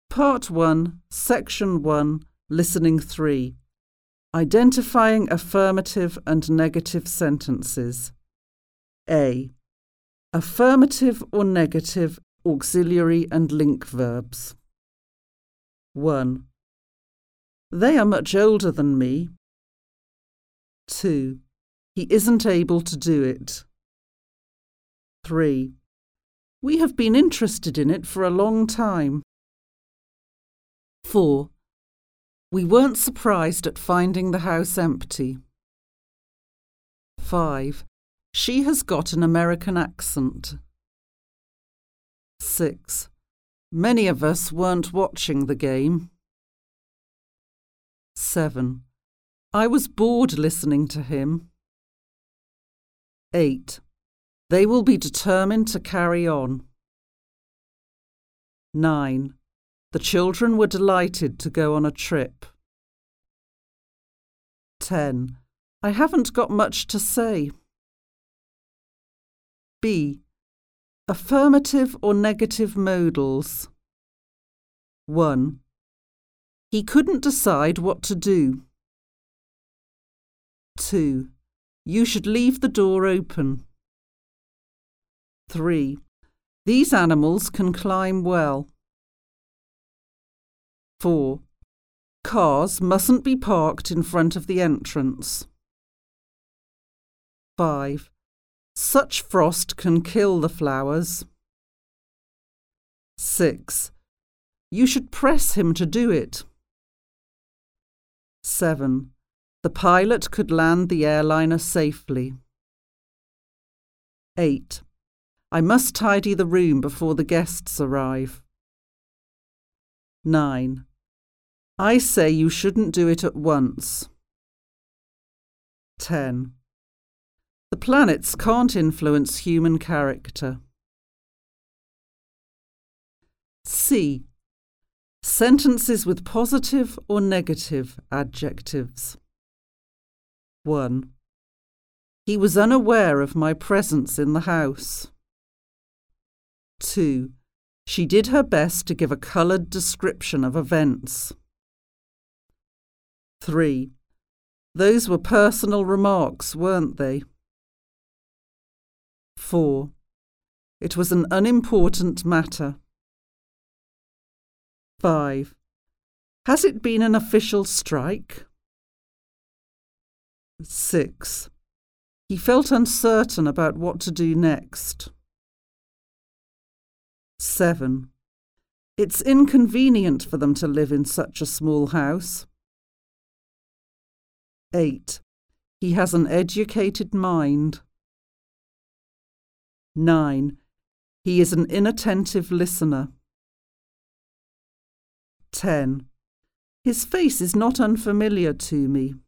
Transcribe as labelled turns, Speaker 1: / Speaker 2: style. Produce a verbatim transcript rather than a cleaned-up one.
Speaker 1: Part one, Section one, Listening three. Identifying affirmative and negative sentences. A. Affirmative or negative auxiliary and link verbs. one. They are much older than me. two. He isn't able to do it. three. We have been interested in it for a long time. four. We weren't surprised at finding the house empty. five. She has got an American accent. six. Many of us weren't watching the game. seven. I was bored listening to him. eight. They will be determined to carry on. nine. The children were delighted to go on a trip. ten. I haven't got much to say. B. Affirmative or negative modals. one. He couldn't decide what to do. two. You should leave the door open. three. These animals can climb well. four. Cars mustn't be parked in front of the entrance. five. Such frost can kill the flowers. six. You should press him to do it. seven. The pilot could land the airliner safely. eight. I must tidy the room before the guests arrive. nine. I say you shouldn't do it at once. ten. The planets can't influence human character. C. Sentences with positive or negative adjectives. one. He was unaware of my presence in the house. two. She did her best to give a coloured description of events. three. Those were personal remarks, weren't they? four. It was an unimportant matter. five. Has it been an official strike? six. He felt uncertain about what to do next. seven. It's inconvenient for them to live in such a small house. eight. He has an educated mind. nine. He is an inattentive listener. ten. His face is not unfamiliar to me.